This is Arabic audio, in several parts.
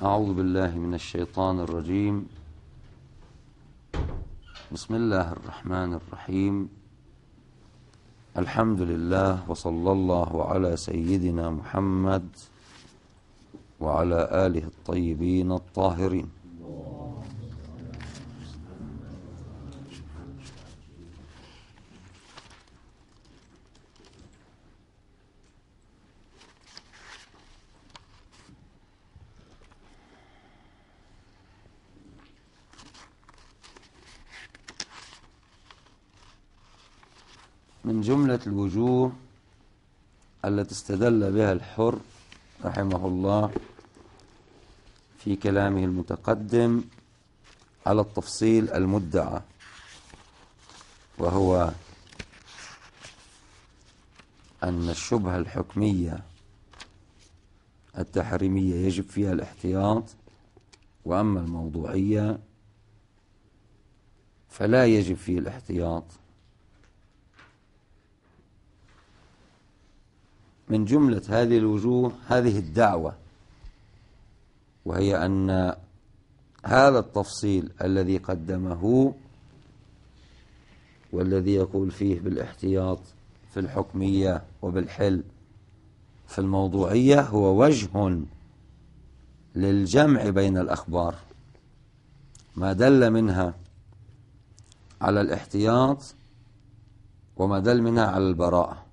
أعوذ بالله من الشيطان الرجيم. بسم الله الرحمن الرحيم. الحمد لله وصلى الله على سيدنا محمد وعلى آله الطيبين الطاهرين. من جملة الوجوه التي استدل بها الحر رحمه الله في كلامه المتقدم على التفصيل المدعى، وهو أن الشبهة الحكمية التحريمية يجب فيها الاحتياط، وأما الموضوعية فلا يجب فيه الاحتياط. من جملة هذه الوجوه هذه الدعوة، وهي أن هذا التفصيل الذي قدمه والذي يقول فيه بالاحتياط في الحكمية وبالحل في الموضوعية هو وجه للجمع بين الأخبار، ما دل منها على الاحتياط وما دل منها على البراءة،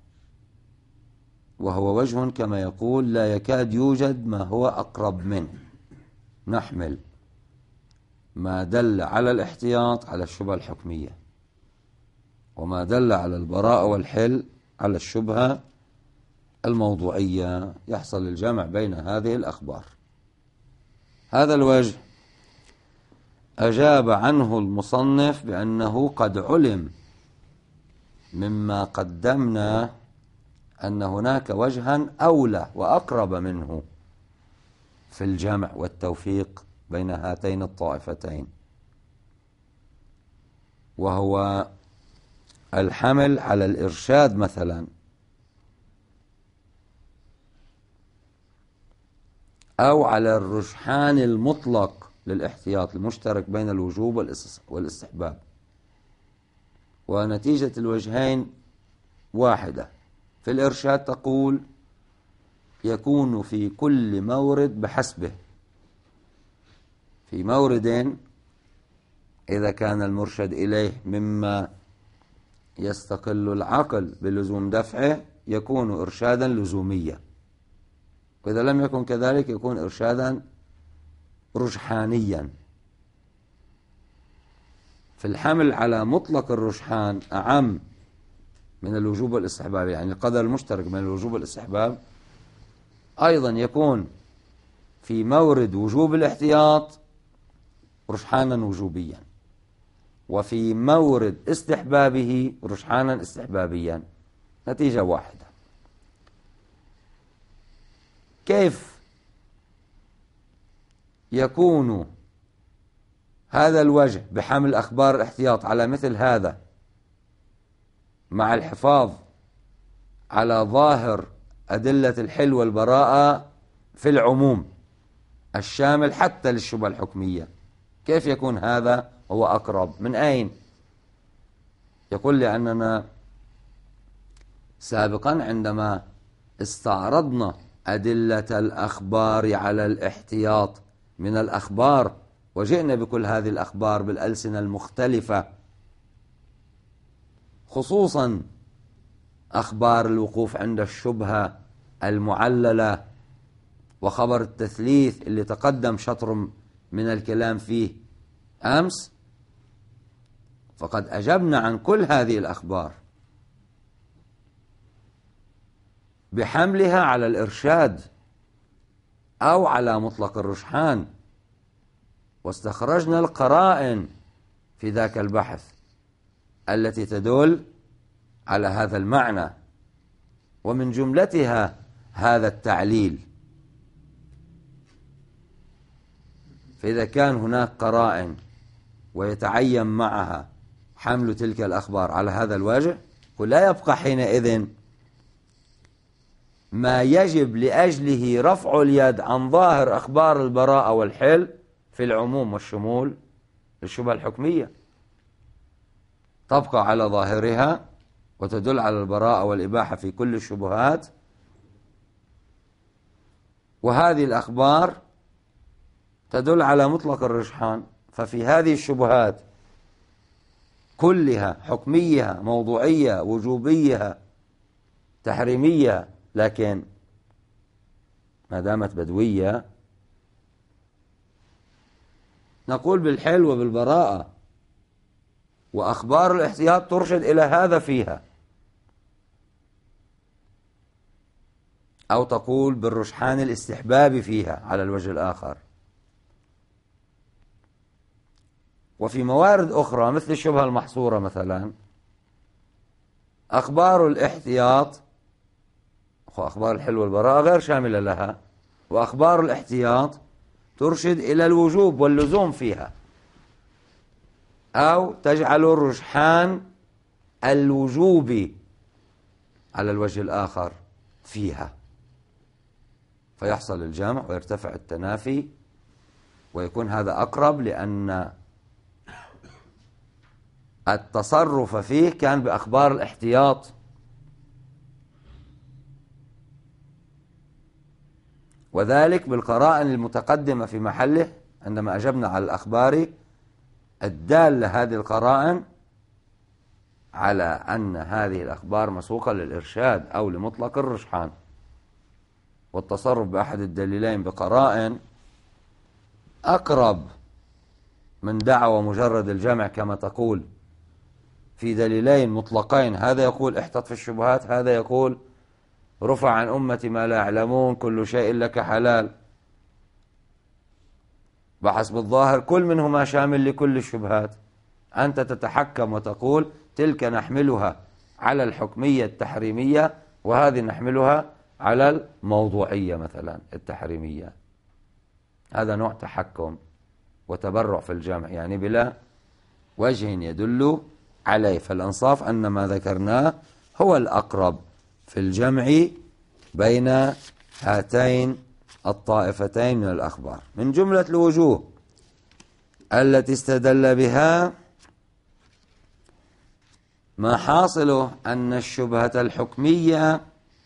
وهو وجه كما يقول لا يكاد يوجد ما هو أقرب منه. نحمل ما دل على الاحتياط على الشبهة الحكمية، وما دل على البراءة والحل على الشبهة الموضوعية، يحصل الجمع بين هذه الأخبار. هذا الوجه أجاب عنه المصنف بأنه قد علم مما قدمنا أن هناك وجها أولى وأقرب منه في الجمع والتوفيق بين هاتين الطائفتين، وهو الحمل على الإرشاد مثلا، أو على الرجحان المطلق للاحتياط المشترك بين الوجوب والاستحباب، ونتيجة الوجهين واحدة. في الإرشاد تقول يكون في كل مورد بحسبه، في مورد إذا كان المرشد إليه مما يستقل العقل بلزوم دفعه يكون إرشادا لزوميا، وإذا لم يكن كذلك يكون إرشادا رجحانيا. في الحمل على مطلق الرجحان أعم من الوجوب والاستحباب، يعني القدر المشترك بين الوجوب والاستحباب أيضا يكون في مورد وجوب الاحتياط رجحانا وجوبيا، وفي مورد استحبابه رجحانا استحبابيا، نتيجة واحدة. كيف يكون هذا الوجه بحمل أخبار الاحتياط على مثل هذا مع الحفاظ على ظاهر أدلة الحل والبراءة في العموم الشامل حتى للشبهة الحكمية؟ كيف يكون هذا هو أقرب؟ من أين؟ يقول لأننا سابقا عندما استعرضنا أدلة الأخبار على الاحتياط من الأخبار وجئنا بكل هذه الأخبار بالألسنة المختلفة، خصوصا أخبار الوقوف عند الشبهة المعللة وخبر التثليث اللي تقدم شطر من الكلام فيه أمس، فقد أجبنا عن كل هذه الأخبار بحملها على الإرشاد أو على مطلق الرجحان، واستخرجنا القرائن في ذاك البحث التي تدل على هذا المعنى، ومن جملتها هذا التعليل. فإذا كان هناك قرائن ويتعين معها حمل تلك الأخبار على هذا الوجه، ولا يبقى حينئذ ما يجب لأجله رفع اليد عن ظاهر أخبار البراءة والحل في العموم والشمول للشبهة الحكمية، تبقى على ظاهرها وتدل على البراءة والإباحة في كل الشبهات، وهذه الأخبار تدل على مطلق الرجحان. ففي هذه الشبهات كلها، حكمية، موضوعية، وجوبية، تحريمية، لكن ما دامت بدوية نقول بالحل وبالبراءة، وأخبار الاحتياط ترشد إلى هذا فيها، أو تقول بالرجحان الاستحبابي فيها على الوجه الآخر. وفي موارد أخرى مثل الشبهة المحصورة مثلا، أخبار الاحتياط، وأخبار الحل والبراءة غير شاملة لها، وأخبار الاحتياط ترشد إلى الوجوب واللزوم فيها، أو تجعل الرجحان الوجوبي على الوجه الآخر فيها، فيحصل الجمع ويرتفع التنافي، ويكون هذا أقرب، لأن التصرف فيه كان بأخبار الاحتياط، وذلك بالقرائن المتقدمة في محله عندما أجبنا على الأخبار الدالة هذه القرائن على أن هذه الأخبار مسوقة للإرشاد أو لمطلق الرجحان. والتصرف بأحد الدليلين بقرائن أقرب من دعوى مجرد الجمع كما تقول في دليلين مطلقين، هذا يقول احتط في الشبهات، هذا يقول رفع عن أمتي ما لا يعلمون، كل شيء لك حلال، بحسب الظاهر كل منهما شامل لكل الشبهات. أنت تتحكم وتقول تلك نحملها على الحكمية التحريمية، وهذه نحملها على الموضوعية مثلا التحريمية. هذا نوع تحكم وتبرع في الجمع، يعني بلا وجه يدل عليه. فالأنصاف أن ما ذكرناه هو الأقرب في الجمع بين هاتين الطائفتين من الأخبار. من جملة الوجوه التي استدل بها ما حاصله أن الشبهة الحكمية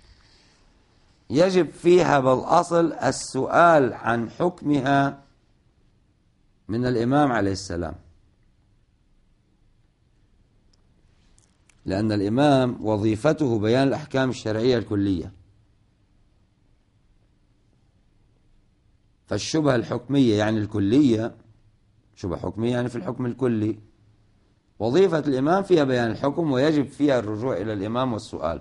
يجب فيها بالأصل السؤال عن حكمها من الإمام عليه السلام، لأن الإمام وظيفته بيان الأحكام الشرعية الكلية، فالشبهة الحكمية يعني الكلية، شبهة حكمية يعني في الحكم الكلي، وظيفة الإمام فيها بيان الحكم ويجب فيها الرجوع إلى الإمام والسؤال.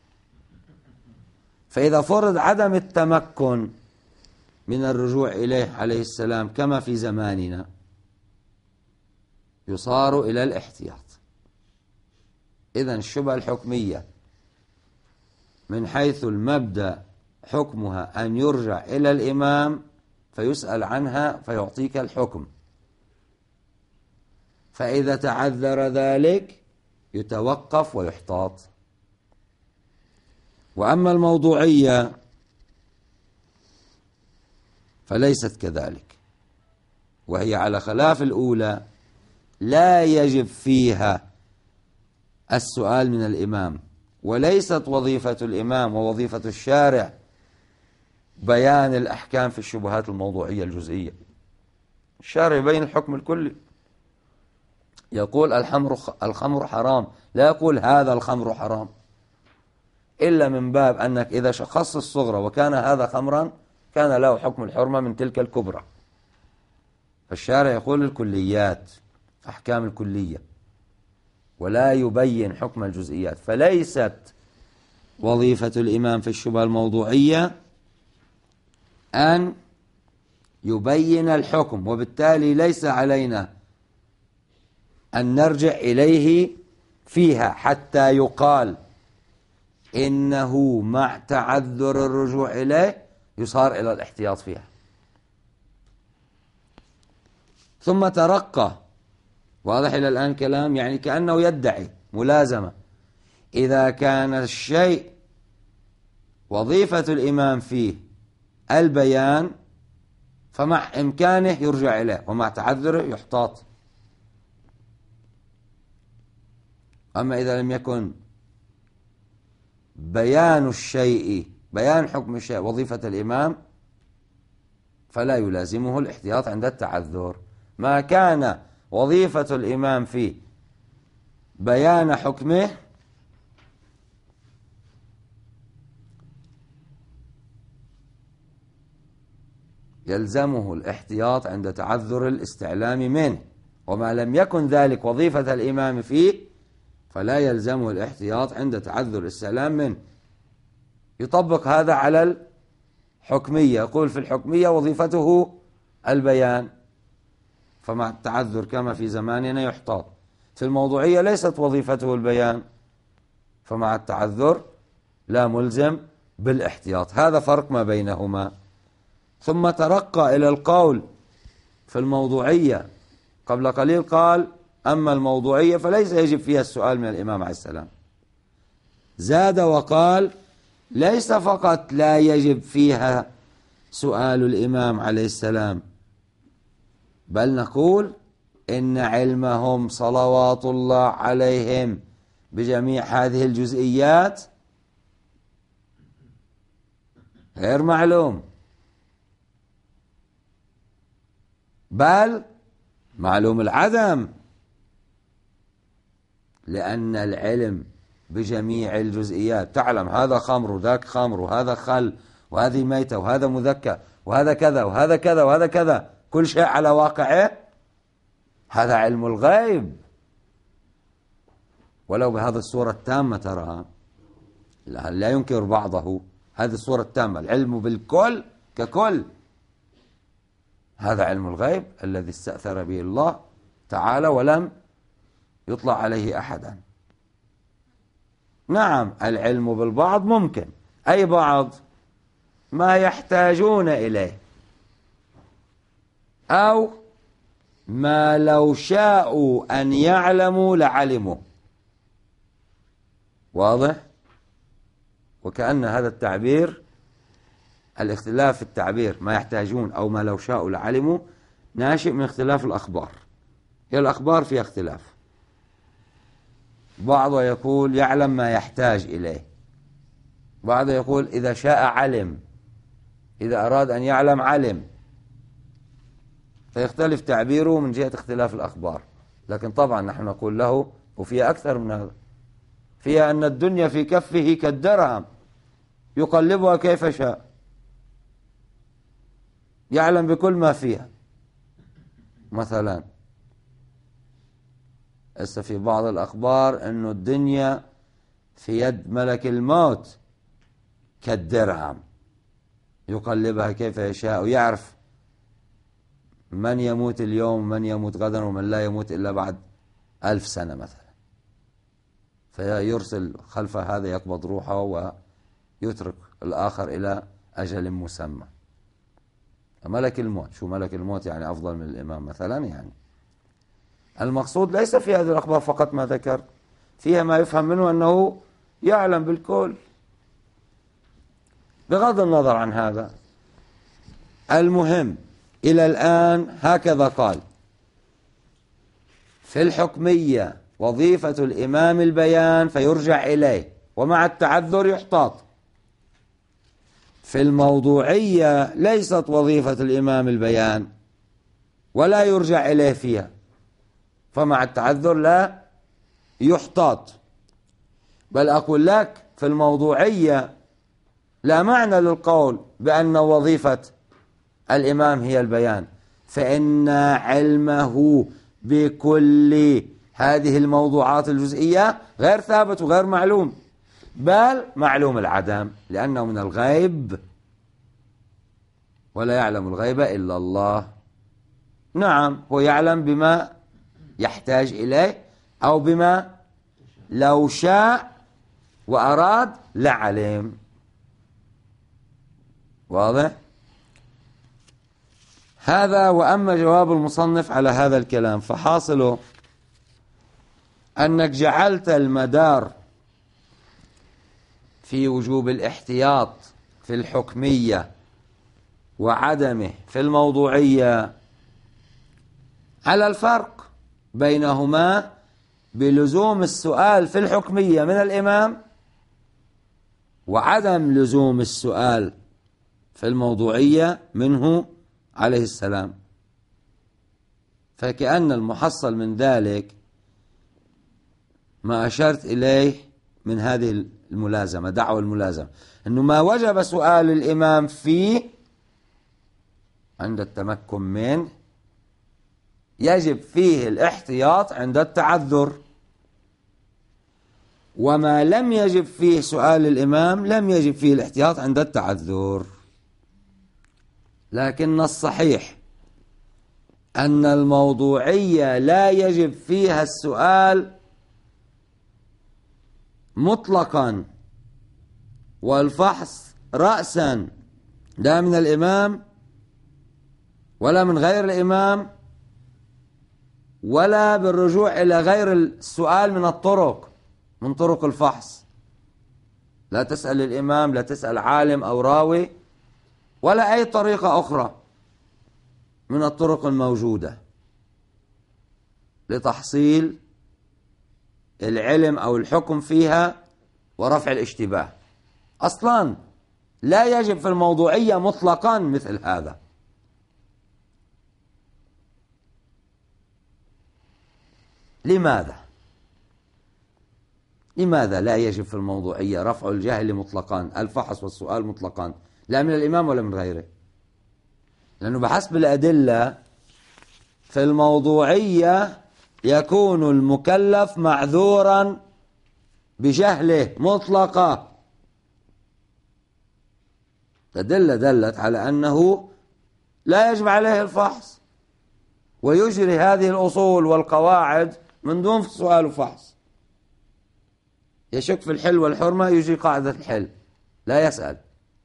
فإذا فرض عدم التمكن من الرجوع إليه عليه السلام كما في زماننا، يصار إلى الاحتياط. إذن الشبهة الحكمية من حيث المبدأ حكمها أن يرجع إلى الإمام فيسأل عنها فيعطيك الحكم، فإذا تعذر ذلك يتوقف ويحتاط. وأما الموضوعية فليست كذلك، وهي على خلاف الأولى لا يجب فيها السؤال من الإمام، وليست وظيفة الإمام ووظيفة الشارع بيان الأحكام في الشبهات الموضوعية الجزئية. الشارع يبين الحكم الكلي، يقول الخمر حرام، لا يقول هذا الخمر حرام، إلا من باب أنك إذا شخص الصغرى وكان هذا خمرا كان له حكم الحرمة من تلك الكبرى. فالشارع يقول الكليات، أحكام الكلية، ولا يبين حكم الجزئيات. فليست وظيفة الإمام في الشبهة الموضوعية أن يبين الحكم، وبالتالي ليس علينا أن نرجع إليه فيها حتى يقال إنه مع تعذر الرجوع إليه يصار إلى الاحتياط فيها. ثم ترقى، واضح إلى الآن كلام، يعني كأنه يدعي ملازمة. إذا كان الشيء وظيفة الإمام فيه البيان فمع إمكانه يرجع إليه، ومع تعذره يحتاط. أما إذا لم يكن بيان الشيء، بيان حكم الشيء وظيفة الإمام، فلا يلازمه الاحتياط عند التعذر. ما كان وظيفة الإمام فيه بيان حكمه يلزمه الاحتياط عند تعذر الاستعلام منه، وما لم يكن ذلك وظيفة الإمام فيه فلا يلزمه الاحتياط عند تعذر الاستعلام منه. يطبق هذا على الحكمية، يقول في الحكمية وظيفته البيان فمع التعذر كما في زماننا يحتاط. في الموضوعية ليست وظيفته البيان فمع التعذر لا ملزم بالاحتياط. هذا فرق ما بينهما. ثم ترقى إلى القول في الموضوعية. قبل قليل قال أما الموضوعية فليس يجب فيها السؤال من الإمام عليه السلام. زاد وقال ليس فقط لا يجب فيها سؤال الإمام عليه السلام، بل نقول إن علمهم صلوات الله عليهم بجميع هذه الجزئيات غير معلوم، بل معلوم العدم، لأن العلم بجميع الجزئيات، تعلم هذا خمر وذاك خمر وهذا خل وهذه ميتة وهذا مذكى وهذا كذا وهذا كذا وهذا كذا، كل شيء على واقعه، هذا علم الغيب. ولو بهذه الصورة التامة ترى لا ينكر بعضه، هذه الصورة التامة، العلم بالكل ككل، هذا علم الغيب الذي استأثر به الله تعالى ولم يطلع عليه أحدا. نعم العلم بالبعض ممكن، أي بعض؟ ما يحتاجون إليه، أو ما لو شاءوا أن يعلموا لعلموا. واضح؟ وكأن هذا التعبير، الاختلاف في التعبير ما يحتاجون أو ما لو شاءوا لعلموا، ناشئ من اختلاف الأخبار. هي الأخبار فيها اختلاف، بعضه يقول يعلم ما يحتاج إليه، بعضه يقول إذا شاء علم، إذا أراد أن يعلم علم، فيختلف تعبيره من جهة اختلاف الأخبار. لكن طبعا نحن نقول له وفيها أكثر من هذا، فيها أن الدنيا في كفه كالدرهم يقلبها كيف شاء، يعلم بكل ما فيها. مثلا في بعض الأخبار أن الدنيا في يد ملك الموت كالدرهم يقلبها كيف يشاء، ويعرف من يموت اليوم ومن يموت غدا ومن لا يموت إلا بعد 1000 سنة مثلا، فيرسل خلف هذا يقبض روحه ويترك الآخر إلى أجل مسمى. ملك الموت، شو ملك الموت يعني أفضل من الإمام مثلا؟ يعني المقصود ليس في هذه الأخبار فقط ما ذكر، فيها ما يفهم منه أنه يعلم بالكل. بغض النظر عن هذا، المهم إلى الآن هكذا قال: في الحكمية وظيفة الإمام البيان فيرجع إليه ومع التعذر يحتاط. في الموضوعية ليست وظيفة الإمام البيان ولا يرجع إليه فيها، فمع التعذر لا يحتاط. بل أقول لك في الموضوعية لا معنى للقول بأن وظيفة الإمام هي البيان، فإن علمه بكل هذه الموضوعات الجزئية غير ثابت وغير معلوم، بل معلوم العدم، لأنه من الغيب ولا يعلم الغيب إلا الله. نعم هو يعلم بما يحتاج إليه أو بما لو شاء وأراد لعلم. واضح؟ هذا. وأما جواب المصنف على هذا الكلام فحاصله أنك جعلت المدار في وجوب الاحتياط في الحكمية وعدمه في الموضوعية على الفرق بينهما بلزوم السؤال في الحكمية من الإمام وعدم لزوم السؤال في الموضوعية منه عليه السلام. فكأن المحصل من ذلك ما أشرت إليه من هذه الملازمة، دعوة الملازمة، أنه ما وجب سؤال الإمام فيه عند التمكن منه يجب فيه الاحتياط عند التعذر، وما لم يجب فيه سؤال الإمام لم يجب فيه الاحتياط عند التعذر. لكن الصحيح أن الموضوعية لا يجب فيها السؤال مطلقا، والفحص رأسا لا من الإمام ولا من غير الإمام ولا بالرجوع إلى غير السؤال من طرق الفحص. لا تسأل الإمام، لا تسأل عالم أو راوي، ولا أي طريقة أخرى من الطرق الموجودة لتحصيل العلم أو الحكم فيها ورفع الاشتباه. أصلا لا يجب في الموضوعية مطلقا مثل هذا. لماذا لا يجب في الموضوعية رفع الجهل مطلقا، الفحص والسؤال مطلقا، لا من الإمام ولا من غيره؟ لأنه بحسب الأدلة في الموضوعية يكون المكلف معذورا بجهله مطلقا. الأدلة دلت على أنه لا يجب عليه الفحص، ويجري هذه الأصول والقواعد من دون سؤال وفحص. يشك في الحل والحرمة يجري قاعدة الحل لا يسأل.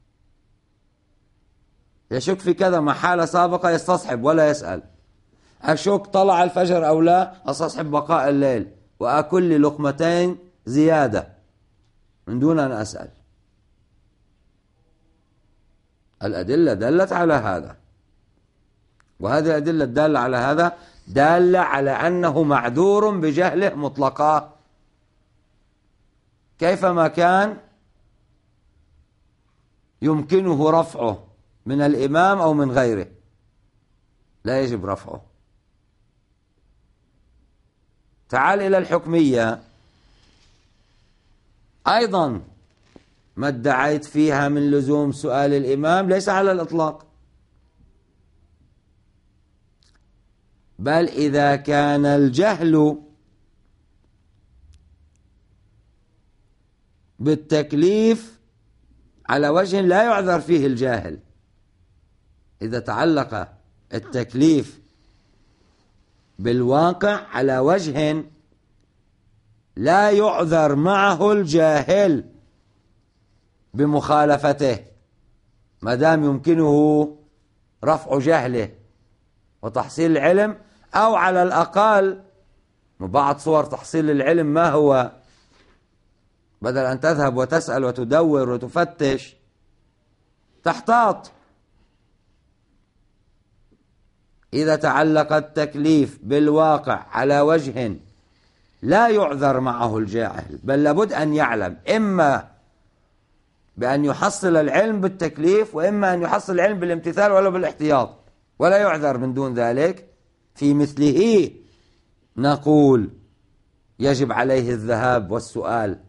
يشك في كذا محالة سابقة يستصحب ولا يسأل. أشك طلع الفجر أو لا، أستصحب بقاء الليل وأكل لي لقمتين زيادة من دون أن أسأل. الأدلة دلت على هذا، وهذه الأدلة الدالة على هذا دالة على أنه معذور بجهله مطلقا كيفما كان يمكنه رفعه من الإمام أو من غيره، لا يجب رفعه. تعال إلى الحكمية أيضا، ما ادعيت فيها من لزوم سؤال الإمام ليس على الإطلاق، بل إذا كان الجهل بالتكليف على وجه لا يعذر فيه الجاهل، إذا تعلق التكليف بالواقع على وجه لا يعذر معه الجاهل بمخالفته، ما دام يمكنه رفع جهله وتحصيل العلم، أو على الأقل بعض صور تحصيل العلم ما هو، بدل أن تذهب وتسأل وتدور وتفتش تحتاط. إذا تعلق التكليف بالواقع على وجه لا يعذر معه الجاهل، بل لابد أن يعلم، إما بأن يحصل العلم بالتكليف، وإما أن يحصل العلم بالامتثال ولا بالاحتياط، ولا يعذر من دون ذلك، في مثله نقول يجب عليه الذهاب والسؤال،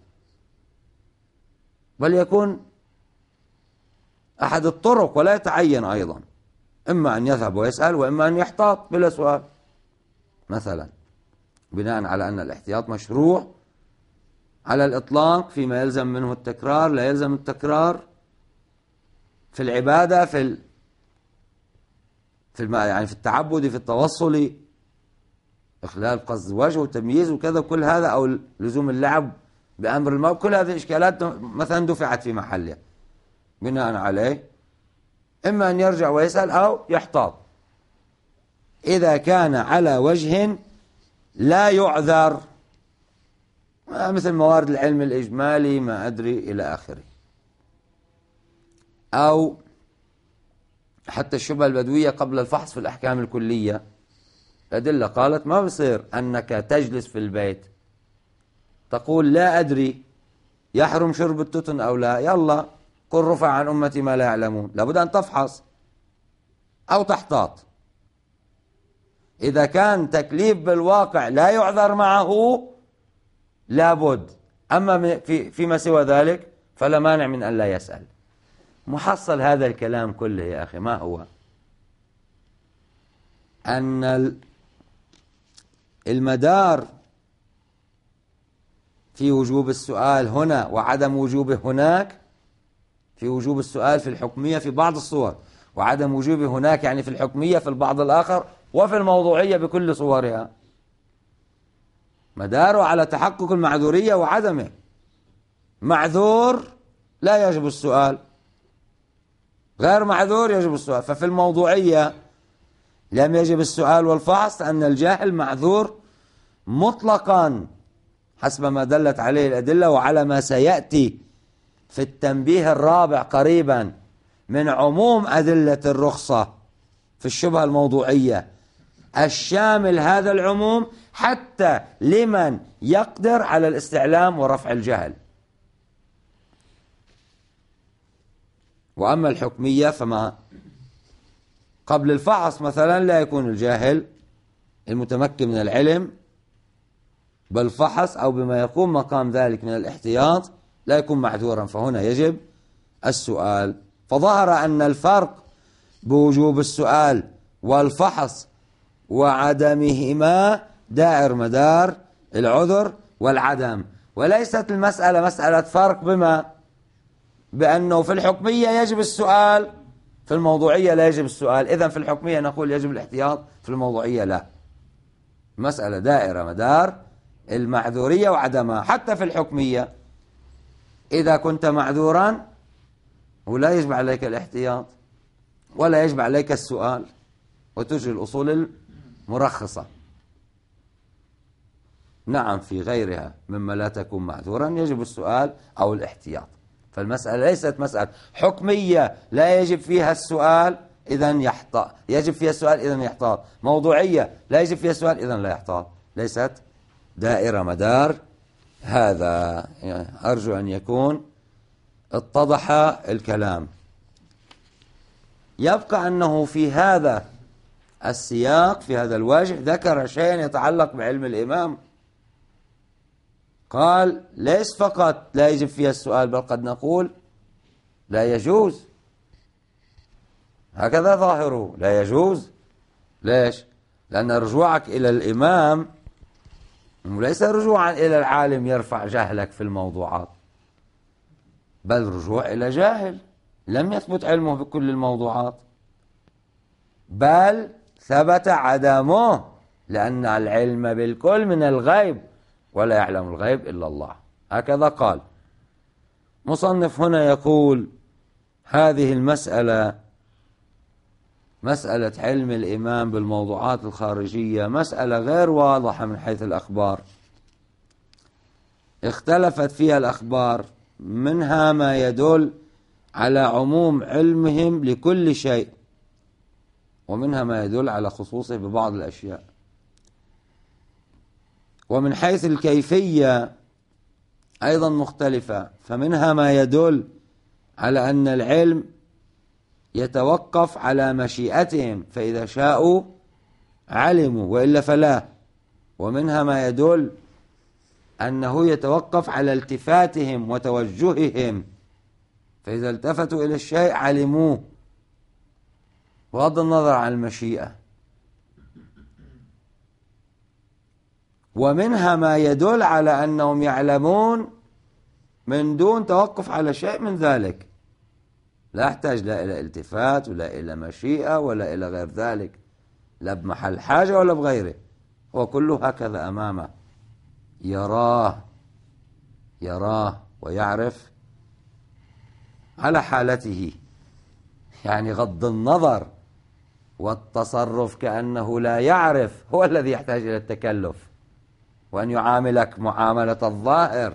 بل يكون أحد الطرق ولا يتعين أيضا، إما أن يذهب ويسأل وإما أن يحتاط بلا سؤال مثلا، بناء على أن الاحتياط مشروع على الإطلاق فيما يلزم منه التكرار، لا يلزم التكرار في العبادة، يعني في التعبد، في التوصل، إخلال قصد وجه وتمييز وكذا، كل هذا، أو لزوم اللعب بأمر الموت، كل هذه الإشكالات مثلا دفعت في محلها، بناء عليه إما أن يرجع ويسأل أو يحتاط إذا كان على وجه لا يعذر مثل موارد العلم الإجمالي، ما أدري إلى آخره. أو حتى الشبهة البدوية قبل الفحص في الأحكام الكلية، الأدلة قالت ما بصير أنك تجلس في البيت تقول لا أدري يحرم شرب التتن أو لا، يلا قل رفع عن أمتي ما لا يعلمون، لابد أن تفحص أو تحتاط. إذا كان تكليف بالواقع لا يعذر معه لابد، أما فيما سوى ذلك فلا مانع من أن لا يسأل. محصل هذا الكلام كله يا أخي ما هو؟ أن المدار في وجوب السؤال هنا وعدم وجوبه هناك، في وجوب السؤال في الحكمية في بعض الصور، وعدم وجوبه هناك يعني في الحكمية في البعض الآخر، وفي الموضوعية بكل صورها، مداره على تحقق المعذورية وعدمه. معذور لا يجب السؤال، غير معذور يجب السؤال. ففي الموضوعية لم يجب السؤال والفحص أن الجاهل معذور مطلقا حسب ما دلت عليه الأدلة، وعلى ما سيأتي في التنبيه الرابع قريبا من عموم أدلة الرخصة في الشبهة الموضوعية الشامل هذا العموم حتى لمن يقدر على الاستعلام ورفع الجهل. وأما الحكمية فما قبل الفحص مثلا لا يكون الجاهل المتمكن من العلم بالفحص أو بما يقوم مقام ذلك من الاحتياط لا يكون معذورا، فهنا يجب السؤال. فظهر أن الفرق بوجوب السؤال والفحص وعدمهما دائر مدار العذر والعدم، وليست المسألة مسألة فرق بأنه في الحكمية يجب السؤال في الموضوعية لا يجب السؤال، إذن في الحكمية نقول يجب الاحتياط في الموضوعية لا. مسألة دائرة مدار المعذورية وعدمها. حتى في الحكمية إذا كنت معذورا ولا يجب عليك الاحتياط ولا يجب عليك السؤال، وتجري الأصول المرخصة. نعم في غيرها مما لا تكون معذورا يجب السؤال أو الاحتياط. فالمسألة ليست مسألة حكمية لا يجب فيها السؤال إذن يحتاط، يجب فيها السؤال إذن يحتاط. موضوعية لا يجب فيها السؤال إذن لا يحتاط. ليست دائرة مدار هذا. يعني أرجو أن يكون اتضح الكلام. يبقى أنه في هذا السياق في هذا الوجه ذكر شيئا يتعلق بعلم الإمام. قال ليس فقط لا يجب فيها السؤال بل قد نقول لا يجوز، هكذا ظاهره لا يجوز. ليش؟ لأن رجوعك إلى الإمام ليس رجوعا إلى العالم يرفع جهلك في الموضوعات، بل رجوع إلى جاهل لم يثبت علمه بكل الموضوعات، بل ثبت عدمه، لأن العلم بالكل من الغيب ولا يعلم الغيب إلا الله. هكذا قال مصنف. هنا يقول هذه المسألة مسألة علم الإمام بالموضوعات الخارجية مسألة غير واضحة من حيث الأخبار، اختلفت فيها الأخبار، منها ما يدل على عموم علمهم لكل شيء، ومنها ما يدل على خصوصه ببعض الأشياء. ومن حيث الكيفية أيضا مختلفة، فمنها ما يدل على أن العلم يتوقف على مشيئتهم، فإذا شاءوا علموا وإلا فلا. ومنها ما يدل أنه يتوقف على التفاتهم وتوجههم، فإذا التفتوا إلى الشيء علموه بغض النظر عن المشيئة. ومنها ما يدل على أنهم يعلمون من دون توقف على شيء من ذلك، لا يحتاج لا إلى التفات ولا إلى مشيئة ولا إلى غير ذلك، لا بمحل حاجة ولا بغيره، هو كله هكذا أمامه يراه ويعرف على حالته، يعني غض النظر والتصرف كأنه لا يعرف هو الذي يحتاج إلى التكلف. وأن يعاملك معاملة الظاهر،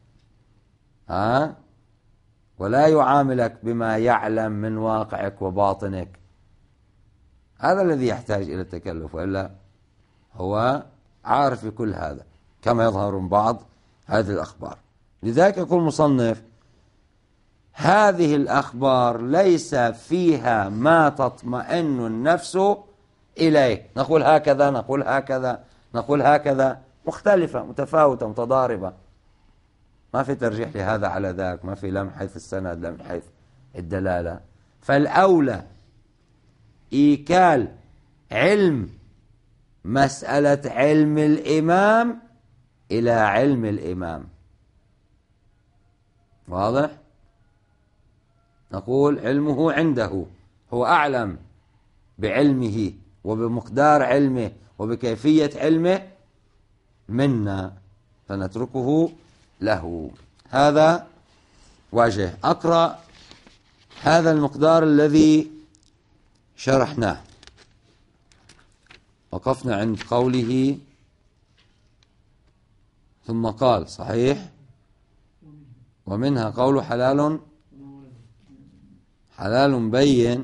ولا يعاملك بما يعلم من واقعك وباطنك. هذا الذي يحتاج إلى التكلف، وإلا هو عارف بكل هذا كما يظهر من بعض هذه الأخبار. لذلك يقول المصنف: هذه الأخبار ليس فيها ما تطمئن النفس إليه. نقول هكذا، نقول هكذا، نقول هكذا، مختلفة، متفاوتة، متضاربة، ما في ترجيح لهذا على ذاك، ما في لا من حيث السند لا من حيث الدلالة. فالأولى إيكال علم مسألة علم الإمام إلى علم الإمام. واضح؟ نقول علمه عنده، هو أعلم بعلمه وبمقدار علمه وبكيفية علمه منا، فنتركه له. هذا وجه. أقرأ هذا المقدار الذي شرحناه. وقفنا عند قوله: ثم قال صحيح، ومنها قول حلال بين،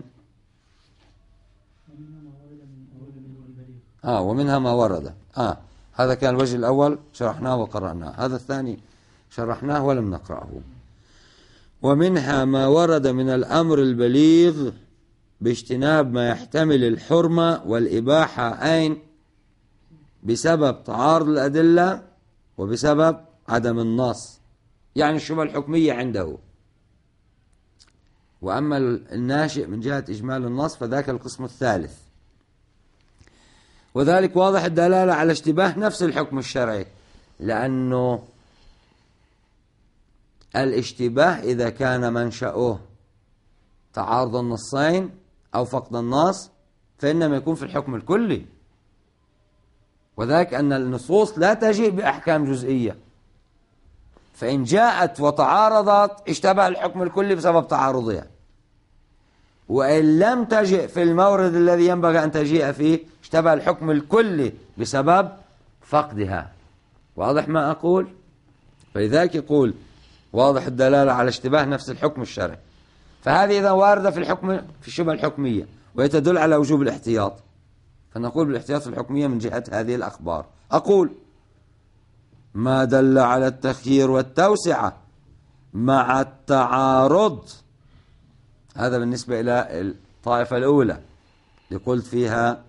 ومنها ما ورد. هذا كان الوجه الأول شرحناه وقرأناه. هذا الثاني شرحناه ولم نقرأه. ومنها ما ورد من الأمر البليغ باجتناب ما يحتمل الحرمة والإباحة، أين بسبب تعارض الأدلة وبسبب عدم النص، يعني الشبهة الحكمية عنده. وأما الناشئ من جهة إجمال النص فذاك القسم الثالث. وذلك واضح الدلالة على اشتباه نفس الحكم الشرعي، لأنه الاشتباه إذا كان منشأه تعارض النصين أو فقد النص فإنما يكون في الحكم الكلي، وذلك أن النصوص لا تجيء بأحكام جزئية، فإن جاءت وتعارضت اشتبه الحكم الكلي بسبب تعارضها، وإن لم تجئ في المورد الذي ينبغي أن تجيء فيه اشتبه الحكم الكلي بسبب فقدها. واضح ما أقول؟ فلذلك يقول واضح الدلالة على اشتباه نفس الحكم الشرعي. فهذه إذا واردة في الحكم في الشبهة الحكمية، وهي تدل على وجوب الاحتياط، فنقول بالاحتياط في الحكمية من جهة هذه الأخبار. أقول: ما دل على التخيير والتوسعة مع التعارض، هذا بالنسبة إلى الطائفة الأولى اللي قلت فيها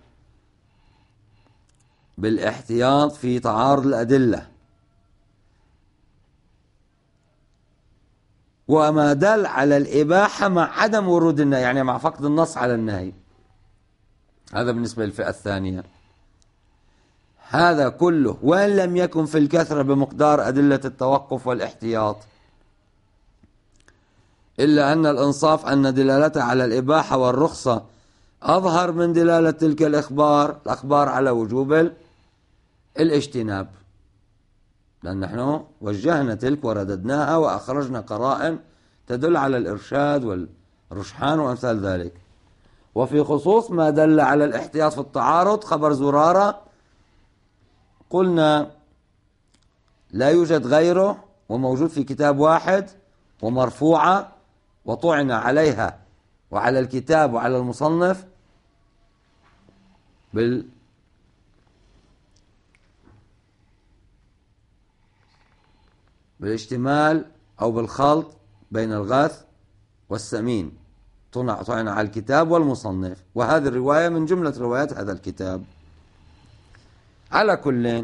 بالاحتياط في تعارض الأدلة. وما دل على الإباحة مع عدم ورود النهي، يعني مع فقد النص على النهي، هذا بالنسبة للفئة الثانية. هذا كله وإن لم يكن في الكثرة بمقدار أدلة التوقف والاحتياط، إلا أن الإنصاف أن دلالته على الإباحة والرخصة أظهر من دلالة تلك الأخبار على وجوب الاجتناب، لأن نحن وجهنا تلك ورددناها وأخرجنا قرائن تدل على الإرشاد والرجحان وأمثال ذلك. وفي خصوص ما دل على الاحتياط في التعارض خبر زرارة، قلنا لا يوجد غيره وموجود في كتاب واحد ومرفوعة وطعن عليها وعلى الكتاب وعلى المصنف بالاشتمال أو بالخلط بين الغاث والسمين، طعن على الكتاب والمصنف، وهذه الرواية من جملة روايات هذا الكتاب. على كل،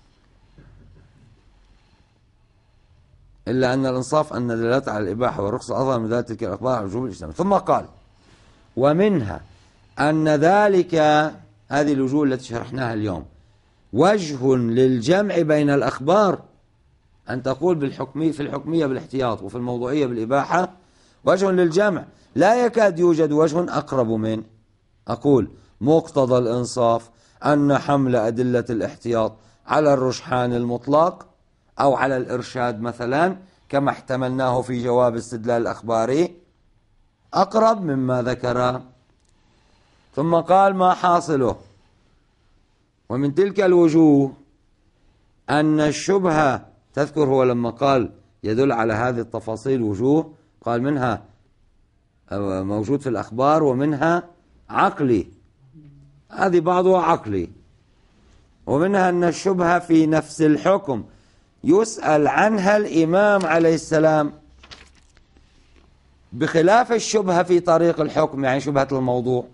إلا أن الإنصاف أن دلالته على الإباحة والرخصة أظهر من ذلك الأخبار على وجوب الاجتناب. ثم قال: ومنها أن ذلك، هذه الوجوه التي شرحناها اليوم، وجه للجمع بين الأخبار، أن تقول في الحكمية بالاحتياط وفي الموضوعية بالإباحة وجه للجمع لا يكاد يوجد وجه أقرب منه. أقول: مقتضى الإنصاف أن حمل أدلة الاحتياط على الرجحان المطلق أو على الإرشاد مثلا كما احتملناه في جواب استدلال الأخباري أقرب مما ذكر. ثم قال: ما حاصله؟ ومن تلك الوجوه أن الشبهة تذكر هو لما قال يدل على هذه التفاصيل وجوه، قال منها موجود في الأخبار ومنها عقلي، هذه بعضها عقلي، ومنها أن الشبهة في نفس الحكم يسأل عنها الإمام عليه السلام، بخلاف الشبهة في طريق الحكم، يعني شبهة الموضوع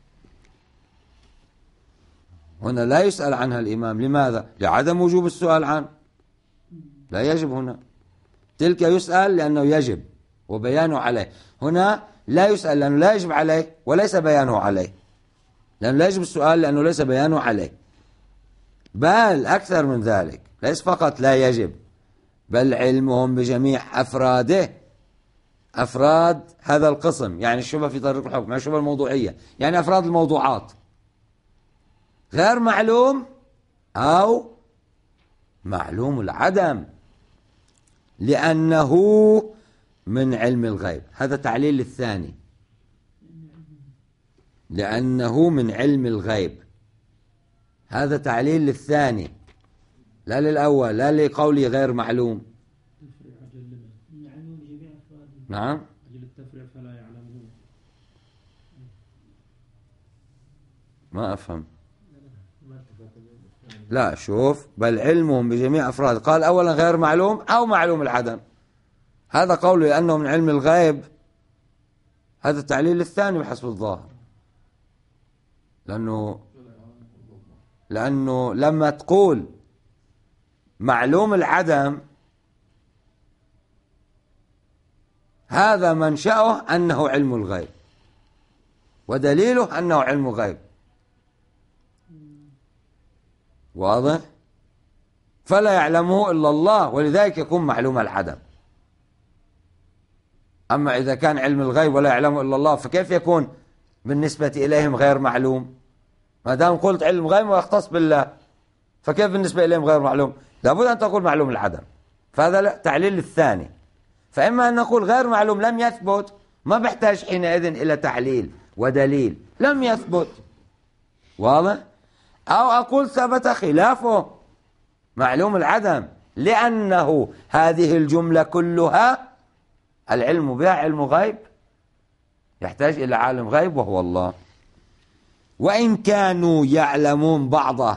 هنا لا يسأل عنها الإمام. لماذا؟ لعدم وجوب السؤال عنه، لا يجب هنا. تلك يسأل لأنه يجب وبيانه عليه، هنا لا يسأل لأنه لا يجب عليه وليس بيانه عليه، لأنه لا يجب السؤال لأنه ليس بيانه عليه، بل أكثر من ذلك، ليس فقط لا يجب، بل علمهم بجميع أفراده، أفراد هذا القسم، يعني الشبهة في طريق الحكم، يعني الشبهة الموضوعية، يعني أفراد الموضوعات، غير معلوم أو معلوم العدم، لأنه من علم الغيب. هذا تعليل الثاني، لأنه من علم الغيب، هذا تعليل للثاني لا للأول، لا لقولي غير معلوم. نعم، ما أفهم. لا شوف، بل علمهم بجميع أفراد، قال أولا غير معلوم أو معلوم العدم، هذا قوله لأنه من علم الغيب، هذا التعليل الثاني بحسب الظاهر، لأنه لما تقول معلوم العدم هذا منشأه أنه علم الغيب، ودليله أنه علم غيب، واضح؟ فلا يعلمه إلا الله، ولذلك يكون معلوم العدم. أما إذا كان علم الغيب ولا يعلمه إلا الله، فكيف يكون بالنسبة إليهم غير معلوم؟ ما دام قلت علم غيب ويختص بالله، فكيف بالنسبة إليهم غير معلوم؟ لابد أن تقول معلوم العدم، فهذا تعليل الثاني. فإما أن نقول غير معلوم لم يثبت، ما بحتاج حينئذ إلى تعليل ودليل، لم يثبت، واضح؟ أو أقول ثبت خلافه معلوم العدم، لأنه هذه الجملة كلها العلم بها علم غيب، يحتاج إلى عالم غيب وهو الله. وإن كانوا يعلمون بعضه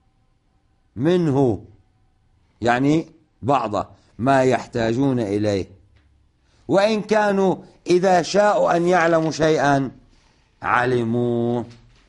منه، يعني بعضه ما يحتاجون إليه، وإن كانوا إذا شاءوا أن يعلموا شيئا علموه.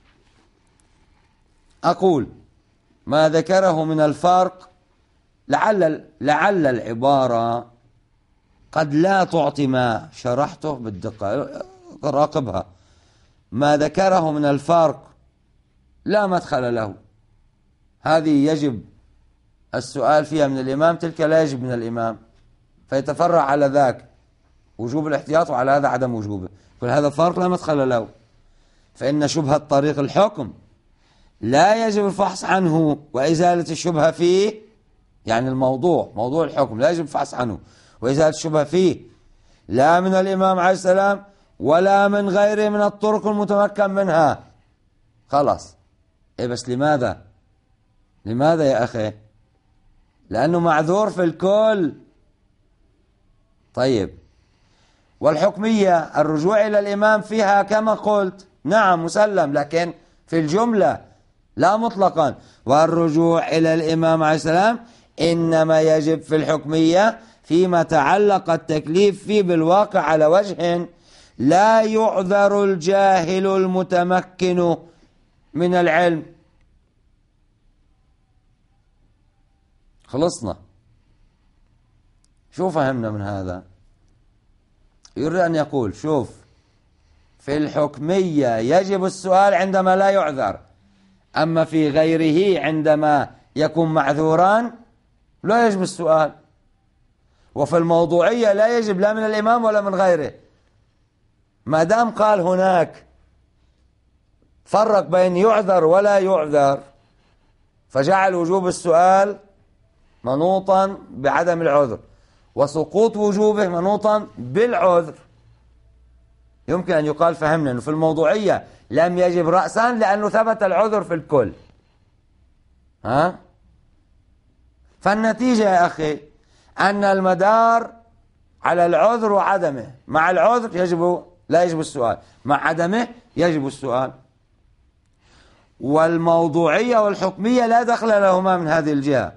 أقول ما ذكره من الفرق، لعل العبارة قد لا تعطي ما شرحته بالدقة، راقبها. ما ذكره من الفرق لا مدخل له، هذه يجب السؤال فيها من الإمام، تلك لا يجب من الإمام، فيتفرع على ذاك وجوب الاحتياط وعلى هذا عدم وجوبه، كل هذا فرق لا مدخل له. فإن شبهة طريق الحكم لا يجب الفحص عنه وإزالة الشبهة فيه، يعني موضوع الحكم لا يجب الفحص عنه وإزالة الشبهة فيه، لا من الإمام عليه السلام ولا من غيره من الطرق المتمكن منها. خلاص. إيه بس لماذا يا أخي؟ لأنه معذور في الكل. طيب، والحكمية الرجوع إلى الإمام فيها كما قلت نعم مسلم، لكن في الجملة لا مطلقا. والرجوع إلى الإمام عليه السلام إنما يجب في الحكمية فيما تعلق التكليف فيه بالواقع على وجه لا يعذر الجاهل المتمكن من العلم. خلصنا. شو فهمنا من هذا؟ يريد أن يقول شوف، في الحكمية يجب السؤال عندما لا يعذر، أما في غيره عندما يكون معذوران لا يجب السؤال. وفي الموضوعية لا يجب لا من الإمام ولا من غيره، ما دام قال هناك فرق بين يعذر ولا يعذر، فجعل وجوب السؤال منوطا بعدم العذر، وسقوط وجوبه منوطا بالعذر. يمكن أن يقال فهمنا أنه في الموضوعية لم يجب رأسا لأنه ثبت العذر في الكل، فالنتيجة يا أخي أن المدار على العذر وعدمه، مع العذر لا يجب السؤال، مع عدمه يجب السؤال. والموضوعية والحكمية لا دخل لهما من هذه الجهة،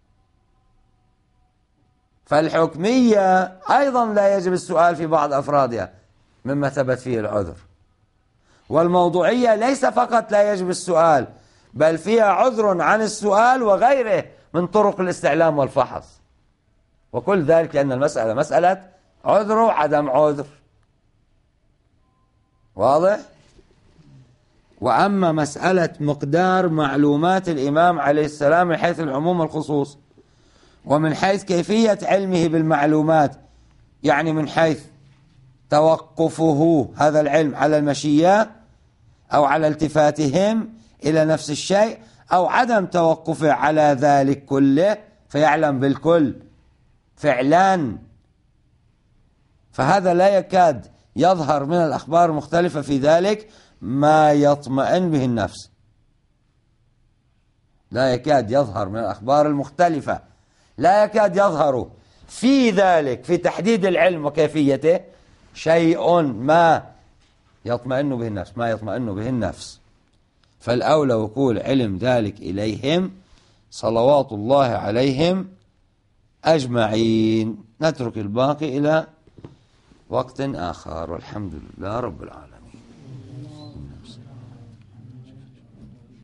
فالحكمية أيضا لا يجب السؤال في بعض أفرادها مما ثبت فيه العذر، والموضوعية ليس فقط لا يجب السؤال بل فيها عذر عن السؤال وغيره من طرق الاستعلام والفحص، وكل ذلك لأن المسألة مسألة عذر وعدم عذر. واضح؟ وأما مسألة مقدار معلومات الإمام عليه السلام من حيث العموم والخصوص، ومن حيث كيفية علمه بالمعلومات، يعني من حيث توقفه هذا العلم على المشية أو على التفاتهم إلى نفس الشيء، أو عدم توقفه على ذلك كله فيعلم بالكل فعلا، فهذا لا يكاد يظهر من الأخبار المختلفة في ذلك ما يطمئن به النفس. لا يكاد يظهر من الأخبار المختلفة، لا يكاد يظهر في ذلك في تحديد العلم وكيفيته شيء ما يطمئن به النفس، ما يطمئن به النفس. فالأولى وكول علم ذلك إليهم صلوات الله عليهم أجمعين. نترك الباقي إلى وقت آخر، والحمد لله رب العالمين.